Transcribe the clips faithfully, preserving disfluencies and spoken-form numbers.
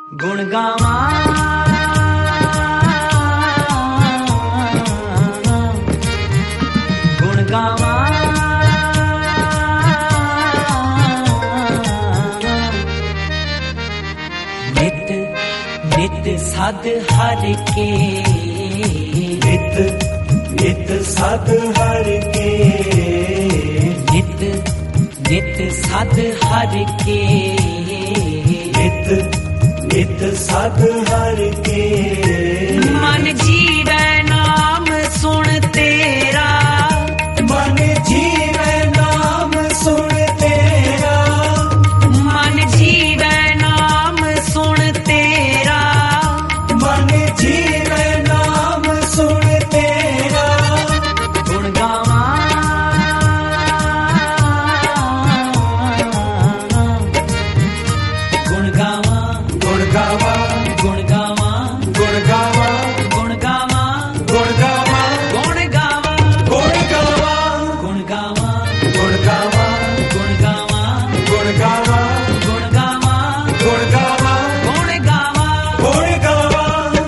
गुण गावा गुण गावा नित नित सद हर के नित नित सद हर के नित नित सद हर के नित नित सद हर के मन जीवै नाम सुन तेरा मन जीवै नाम सुन तेरा मन जीवै नाम सुन तेरा मन जीवै नाम सुन तेरा गुण गावा गुण गावा गुण गावा गुण गावा गुण गावा गुण गावा गुण गावा गुण गावा गुण गावा गुण गावा गुण गावा गुण गावा गुण गावा गुण गावा गुण गावा गुण गावा गुण गावा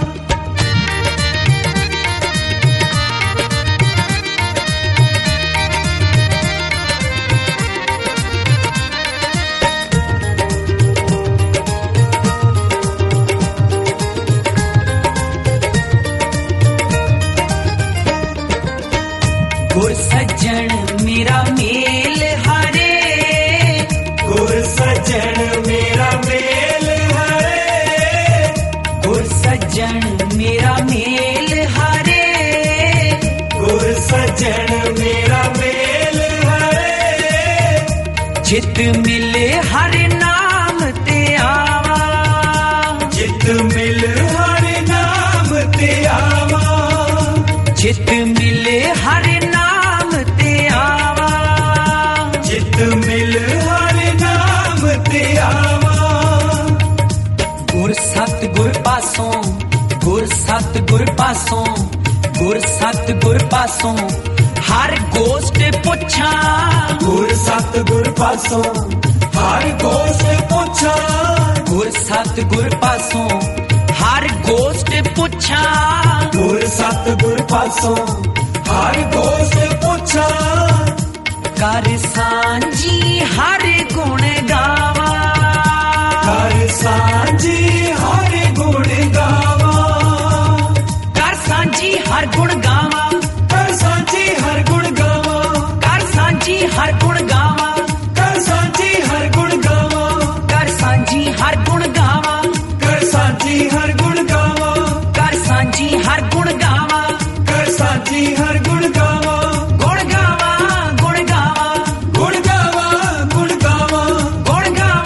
गुर सज्जन मेरा मेल हरे गुर सज्जन मेरा मेल हरे गुर सज्जन मेरा मेल हरे गुर सज्जन मेरा मेल हरे चित मिले हर नाम ते आवा चित मिल हर नाम ते आवा चित मिले हर नाम ते आवा चित मिल हर नाम ते आवा गुर सत गुर पासों गुर सत गुर पासों गुर सत गुर पासों हर गोष्ट पुछा गुर सत गुर पासों हर गोष्ट पुछा गुर सत गुर पासों हर गोष्ट पुछा गुर सत गुर पासों हर गोष्ट पुछा कर सांझी हर गुण गावा कर सांझी हर गुण गावा कर सांझी हर गुण गावा कर सांझी हर गुण गावा कर सांझी हर गुण गावा कर सांझी हर गुण गावा कर सांझी हर गुण गावा कर सांझी हर गुण गावा कर सांझी हर गुण गावा कर सांझी हर गुण गावा गुण गावा गुण गावा गुण गावा गुण गावा गुण गावा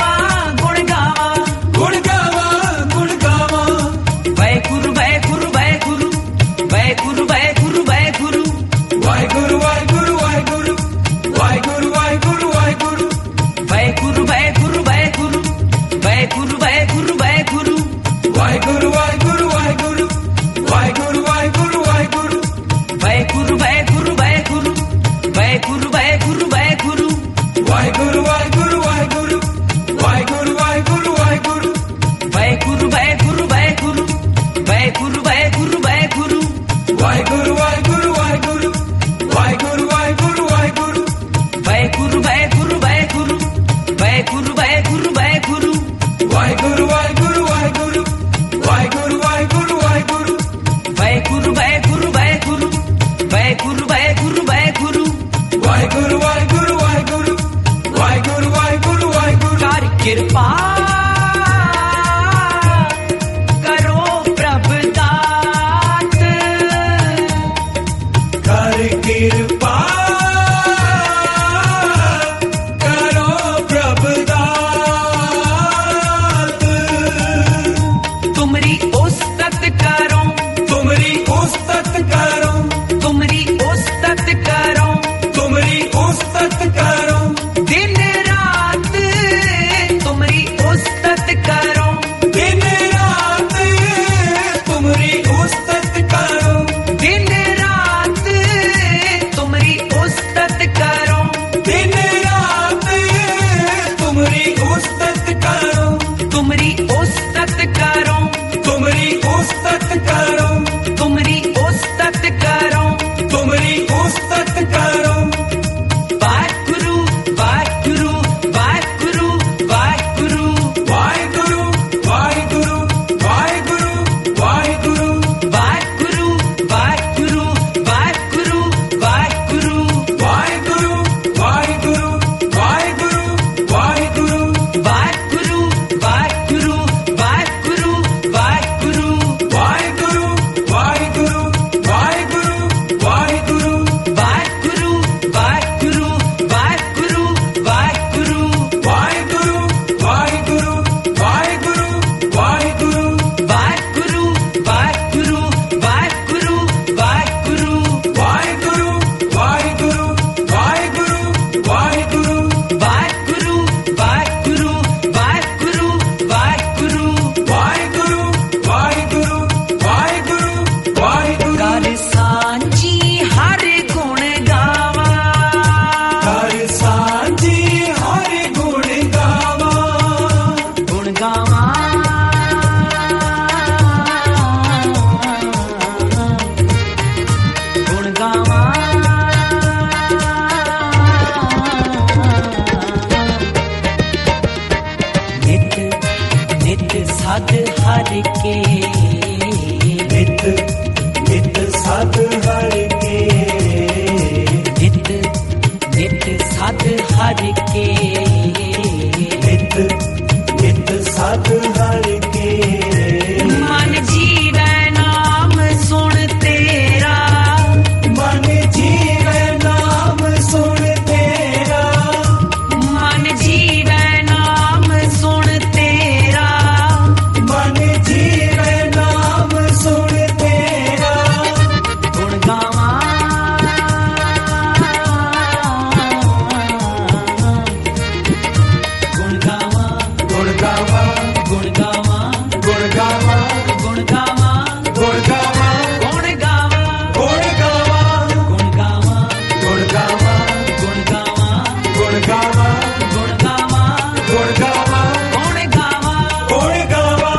साध हर के नित नित साध हर के नित नित साध हर के नित नित साध हर के मन जीवै नाम सुन तेरा मन जीवै नाम सुन तेरा मन जीवै नाम सुन तेरा मन जीवै नाम सुन तेरा गुण गावा गुण गावा गुण गावा गुण गावा गुण गावा गुण गावा गुण गावा गुण गावा गुण गावा गुण गावा गुण गावा गुण गावा गुण गावा गुण गावा गुण गावा गुण गावा गुण गावा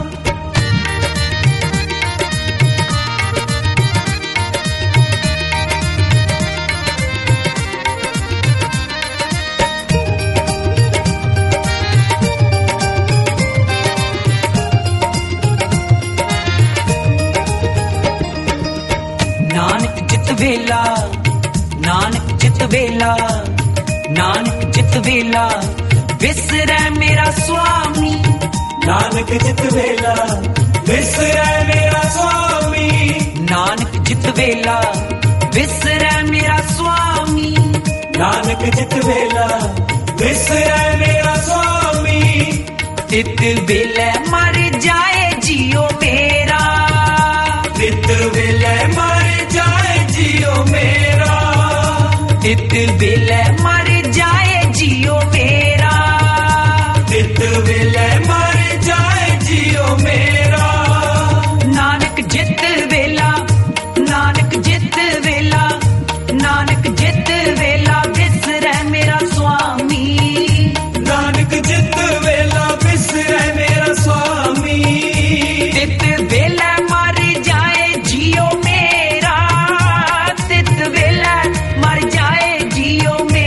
नानक जित वेला नानक जित वेला नानक जित वेला विसरै मेरा स्वामी नानक जित वेला विसरै मेरा स्वामी नानक जित वेला विसरै मेरा स्वामी नानक जित वेला विसरै मेरा स्वामी तित वेले मर जाए जियो मेरा नित वेले मर जाए जियो मेरा तित वेले मर जाए जियो मेरा नित वेले मर जाए जियो मेरा नानक जित वेला नानक जित वेला नानक जित वेला विसरै मेरा स्वामी नानक जित वेला विसरै मेरा स्वामी तित वेला मर जाए जियो मेरा तित वेला मर जाए जियो मेरा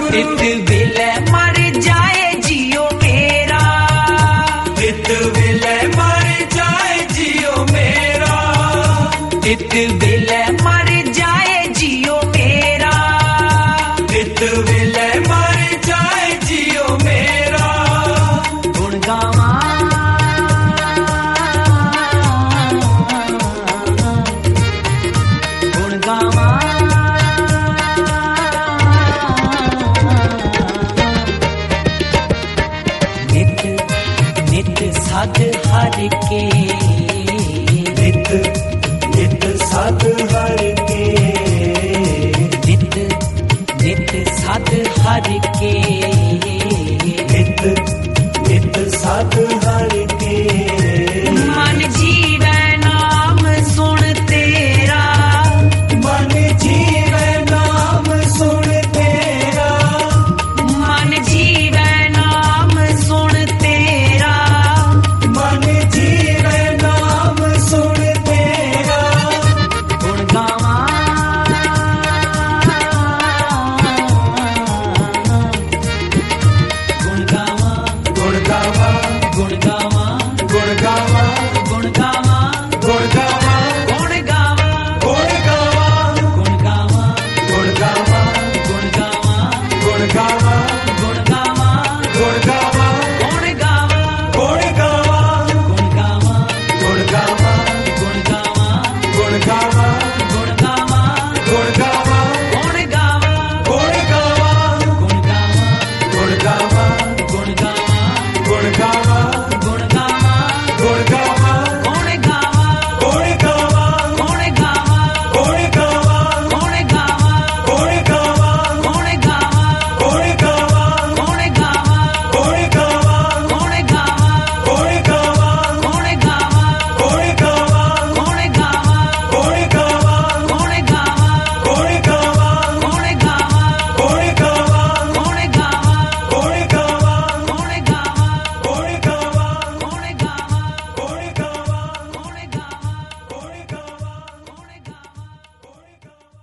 इत वेले मर जाए जियो मेरा, इत वेले मर जाए जियो मेरा, इत वेले मर जाए जियो मेरा, इत वेले मर जाए जियो मेरा। गुण गावा गुण गावा नित नित सद हर के, नित नित सद हर के, नित नित सद हर के